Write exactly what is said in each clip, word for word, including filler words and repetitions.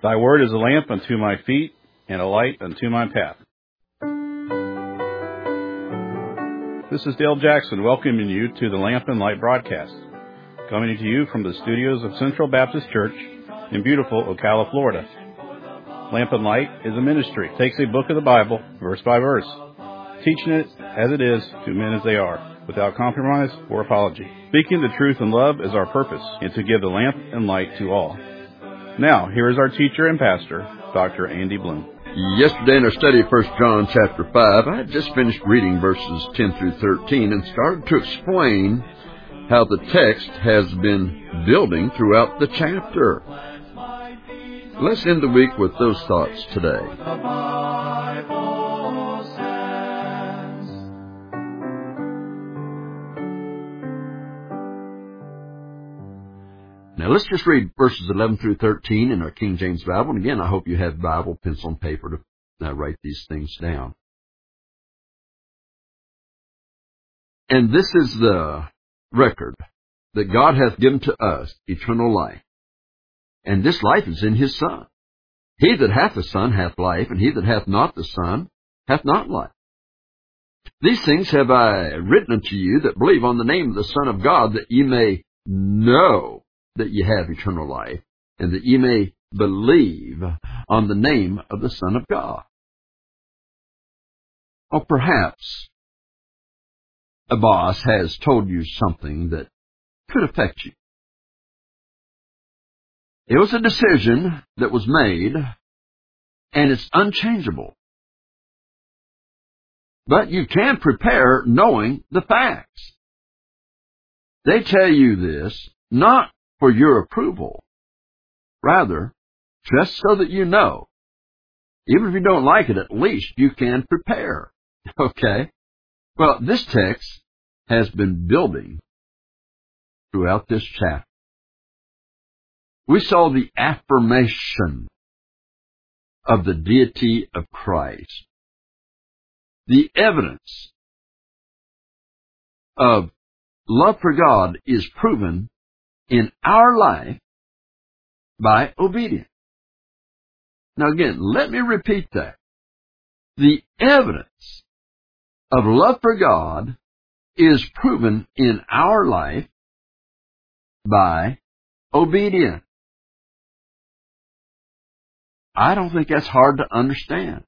Thy word is a lamp unto my feet and a light unto my path. This is Dale Jackson welcoming you to the Lamp and Light broadcast, coming to you from the studios of Central Baptist Church in beautiful Ocala, Florida. Lamp and Light is a ministry. It takes a book of the Bible, verse by verse, teaching it as it is to men as they are, without compromise or apology. Speaking the truth in love is our purpose, and to give the lamp and light to all. Now, here is our teacher and pastor, Doctor Andy Bloom. Yesterday in our study of First John chapter five, I had just finished reading verses ten through thirteen and started to explain how the text has been building throughout the chapter. Let's end the week with those thoughts today. Now let's just read verses eleven through thirteen in our King James Bible. And again, I hope you have Bible, pencil, and paper to uh, write these things down. And this is the record that God hath given to us, eternal life. And this life is in His Son. He that hath the Son hath life, and he that hath not the Son hath not life. These things have I written unto you that believe on the name of the Son of God, that ye may know that ye have eternal life, and that ye may believe on the name of the Son of God. Or perhaps a boss has told you something that could affect you. It was a decision that was made, and it's unchangeable. But you can prepare knowing the facts. They tell you this not for your approval, rather, just so that you know. Even if you don't like it, at least you can prepare. Okay? Well, this text has been building throughout this chapter. We saw the affirmation of the deity of Christ. The evidence of love for God is proven in our life by obedience. Now again, let me repeat that. The evidence of love for God is proven in our life by obedience. I don't think that's hard to understand.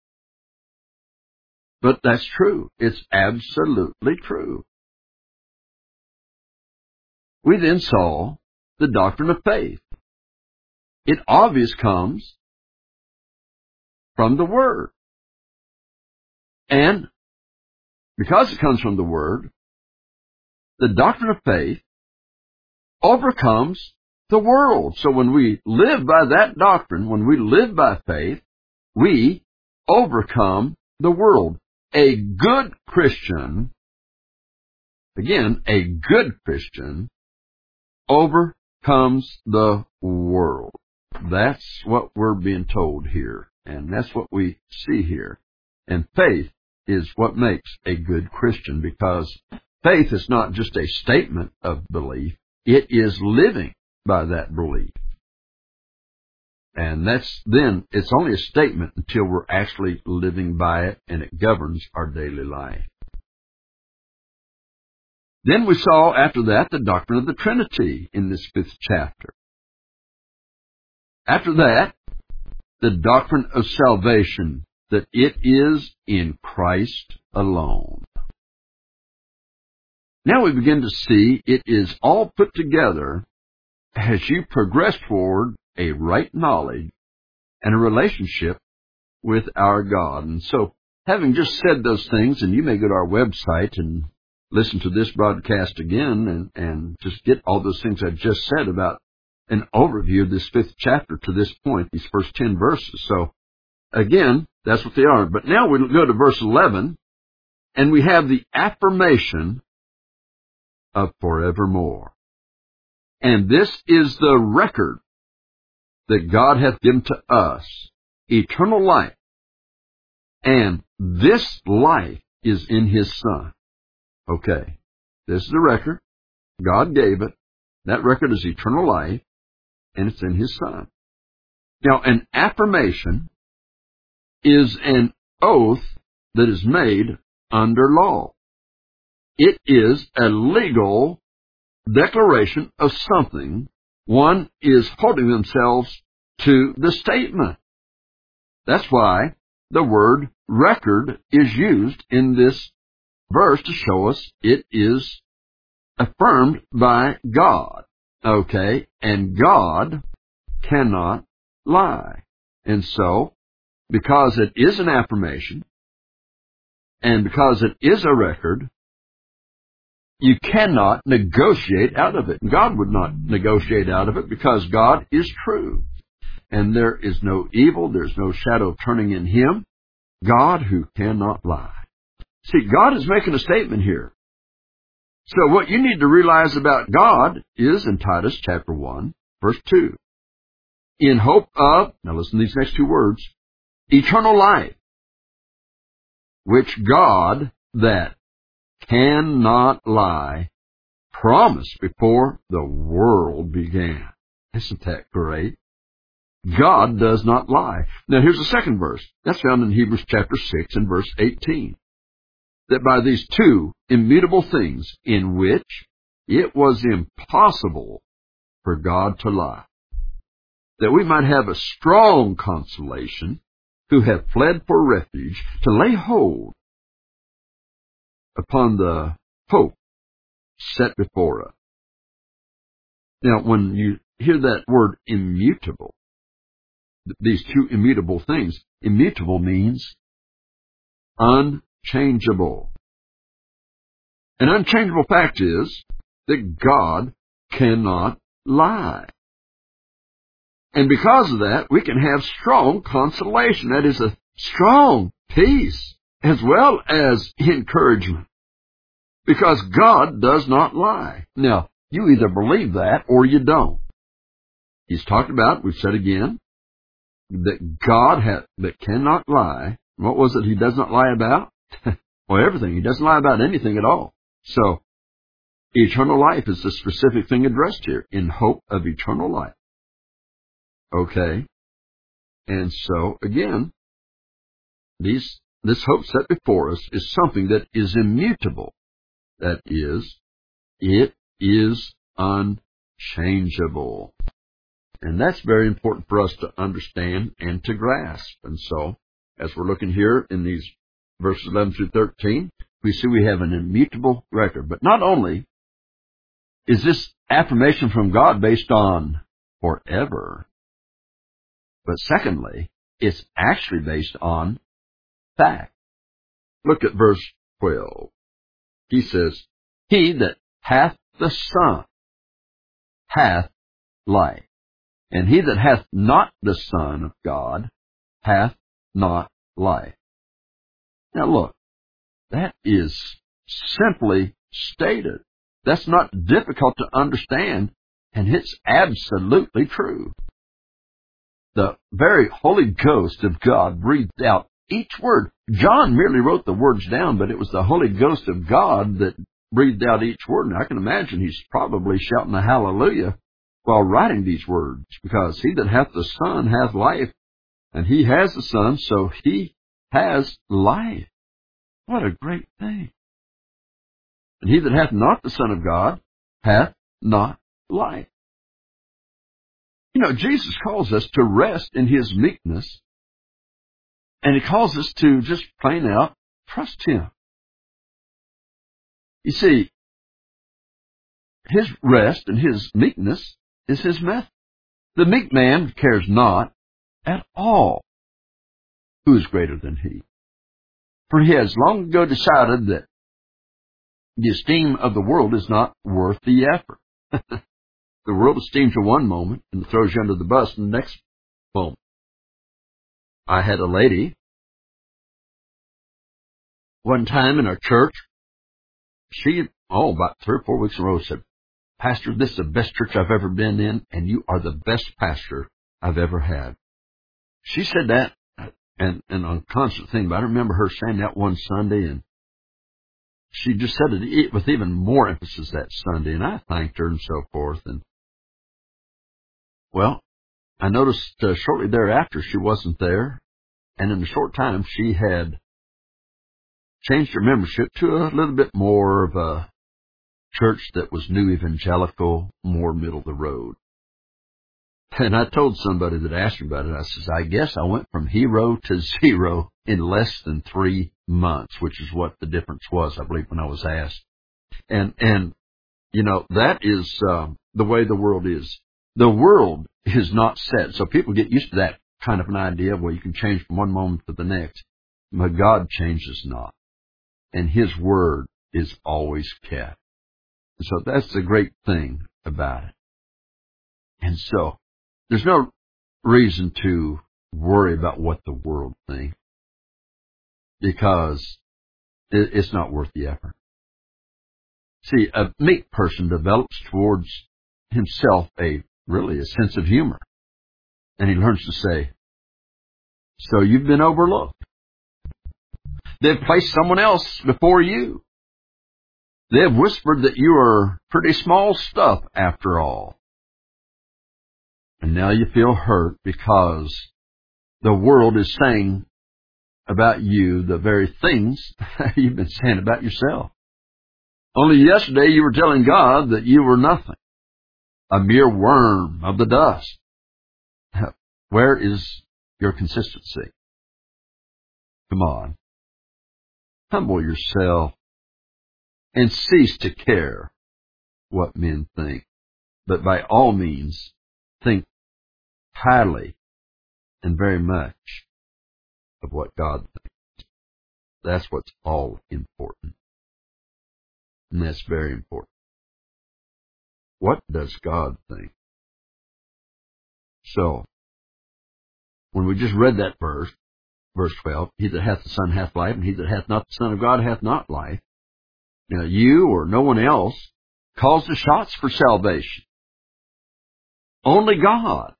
But that's true. It's absolutely true. We then saw the doctrine of faith. It obviously comes from the Word. And because it comes from the Word, the doctrine of faith overcomes the world. So when we live by that doctrine, when we live by faith, we overcome the world. A good Christian, again, a good Christian, overcomes the world. That's what we're being told here, and that's what we see here. And faith is what makes a good Christian, because faith is not just a statement of belief, it is living by that belief. And that's then, it's only a statement until we're actually living by it and it governs our daily life. Then we saw after that the doctrine of the Trinity in this fifth chapter. After that, the doctrine of salvation, that it is in Christ alone. Now we begin to see it is all put together as you progress toward a right knowledge and a relationship with our God. And so, having just said those things, and you may go to our website and listen to this broadcast again and, and just get all those things I've just said about an overview of this fifth chapter to this point, these first ten verses. So, again, that's what they are. But now we go to verse eleven, and we have the affirmation of forevermore. And this is the record that God hath given to us, eternal life. And this life is in His Son. Okay, this is the record. God gave it. That record is eternal life, and it's in His Son. Now, an affirmation is an oath that is made under law. It is a legal declaration of something. One is holding themselves to the statement. That's why the word record is used in this verse to show us it is affirmed by God. Okay? And God cannot lie. And so, because it is an affirmation, and because it is a record, you cannot negotiate out of it. God would not negotiate out of it because God is true. And there is no evil, there's no shadow of turning in Him. God who cannot lie. See, God is making a statement here. So what you need to realize about God is in Titus chapter one, verse two. In hope of, now listen to these next two words, eternal life, which God that cannot lie promised before the world began. Isn't that great? God does not lie. Now here's the second verse. That's found in Hebrews chapter six and verse eighteen. That by these two immutable things in which it was impossible for God to lie, that we might have a strong consolation who have fled for refuge to lay hold upon the hope set before us. Now, when you hear that word immutable, these two immutable things, immutable means unchangeable. An unchangeable fact is that God cannot lie. And because of that, we can have strong consolation. That is a strong peace as well as encouragement. Because God does not lie. Now, you either believe that or you don't. He's talked about, we've said again, that God ha- that cannot lie. What was it He does not lie about? Well, everything. He doesn't lie about anything at all. So, eternal life is the specific thing addressed here, in hope of eternal life. Okay? And so, again, these, this hope set before us is something that is immutable. That is, it is unchangeable. And that's very important for us to understand and to grasp. And so, as we're looking here in these verses eleven through thirteen, we see we have an immutable record. But not only is this affirmation from God based on forever, but secondly, it's actually based on fact. Look at verse twelve. He says, He that hath the Son hath life, and he that hath not the Son of God hath not life. Now look, that is simply stated. That's not difficult to understand, and it's absolutely true. The very Holy Ghost of God breathed out each word. John merely wrote the words down, but it was the Holy Ghost of God that breathed out each word. And I can imagine he's probably shouting a hallelujah while writing these words, because he that hath the Son hath life, and he has the Son, so he has life. What a great thing. And he that hath not the Son of God hath not life. You know, Jesus calls us to rest in His meekness, and He calls us to just plain out trust Him. You see, His rest and His meekness is His method. The meek man cares not at all who is greater than he. For he has long ago decided that the esteem of the world is not worth the effort. The world esteems you one moment and throws you under the bus in the next moment. I had a lady one time in our church. She, oh, about three or four weeks in a row said, Pastor, this is the best church I've ever been in, and you are the best pastor I've ever had. She said that, and, and on a constant thing, but I remember her saying that one Sunday, and she just said it with even more emphasis that Sunday, and I thanked her and so forth. And well, I noticed uh, shortly thereafter she wasn't there, and in a short time she had changed her membership to a little bit more of a church that was new evangelical, more middle of the road. And I told somebody that asked me about it, I says, I guess I went from hero to zero in less than three months, which is what the difference was, I believe, when I was asked. And, and you know, that is uh, the way the world is. The world is not set, so people get used to that kind of an idea where you can change from one moment to the next. But God changes not, and His Word is always kept. So that's the great thing about it. And so there's no reason to worry about what the world thinks, because it's not worth the effort. See, a meek person develops towards himself a really a sense of humor. And he learns to say, so you've been overlooked. They've placed someone else before you. They've whispered that you are pretty small stuff after all. And now you feel hurt because the world is saying about you the very things you've been saying about yourself. Only yesterday you were telling God that you were nothing, a mere worm of the dust. Where is your consistency? Come on. Humble yourself and cease to care what men think. But by all means, think highly and very much of what God thinks. That's what's all important. And that's very important. What does God think? So, when we just read that verse, verse twelve, he that hath the Son hath life, and he that hath not the Son of God hath not life. Now, you or no one else calls the shots for salvation. Only God.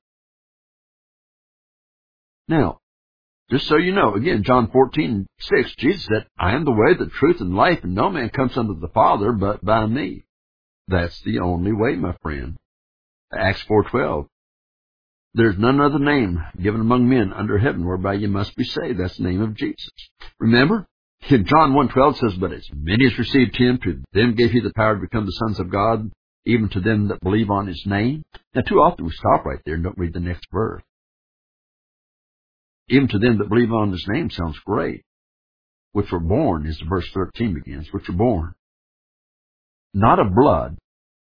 Now, just so you know, again, John fourteen six, Jesus said, I am the way, the truth, and life, and no man comes unto the Father but by me. That's the only way, my friend. Acts four twelve. There's none other name given among men under heaven whereby you must be saved. That's the name of Jesus. Remember, in John one twelve says, but as many as received him, to them gave he the power to become the sons of God, even to them that believe on his name. Now, too often we stop right there and don't read the next verse. Even to them that believe on his name sounds great. Which were born, as verse thirteen begins, which were born. Not of blood,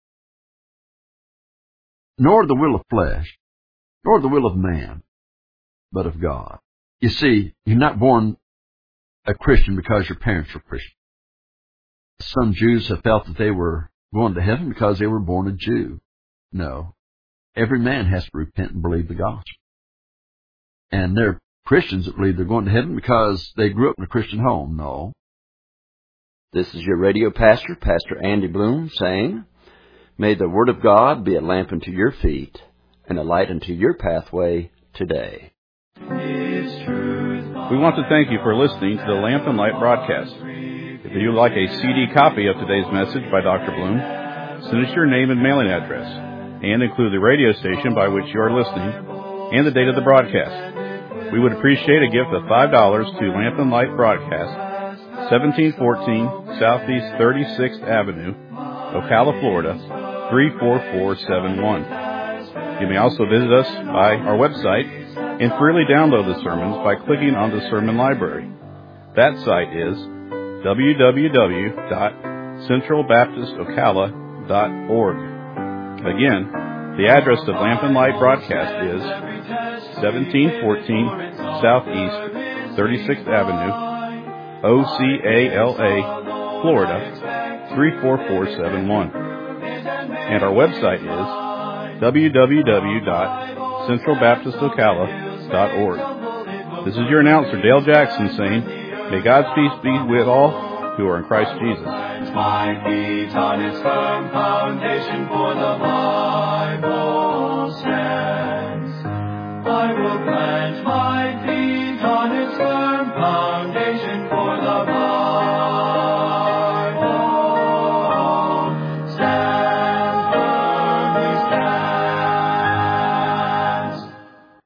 nor the will of flesh, nor the will of man, but of God. You see, you're not born a Christian because your parents were Christian. Some Jews have felt that they were going to heaven because they were born a Jew. No. Every man has to repent and believe the gospel. And there are Christians that believe they're going to heaven because they grew up in a Christian home. No. This is your radio pastor, Pastor Andy Bloom, saying, may the Word of God be a lamp unto your feet and a light unto your pathway today. We want to thank you for listening to the Lamp and Light broadcast. If you would like a C D copy of today's message by Doctor Bloom, send us your name and mailing address, and include the radio station by which you are listening and the date of the broadcast. We would appreciate a gift of five dollars to Lamp and Light Broadcast, seventeen fourteen Southeast thirty-sixth Avenue, Ocala, Florida, three four four seven one. You may also visit us by our website and freely download the sermons by clicking on the Sermon Library. That site is w w w dot central baptist ocala dot org. Again, the address of Lamp and Light Broadcast is seventeen fourteen Southeast thirty-sixth Avenue, O C A L A, Florida, three four four seven one. And our website is w w w dot central baptist ocala dot org. This is your announcer, Dale Jackson, saying, may God's peace be with all who are in Christ Jesus. My feet on its firm foundation, for the Bible stands. I will plant my feet on its firm foundation, for the Bible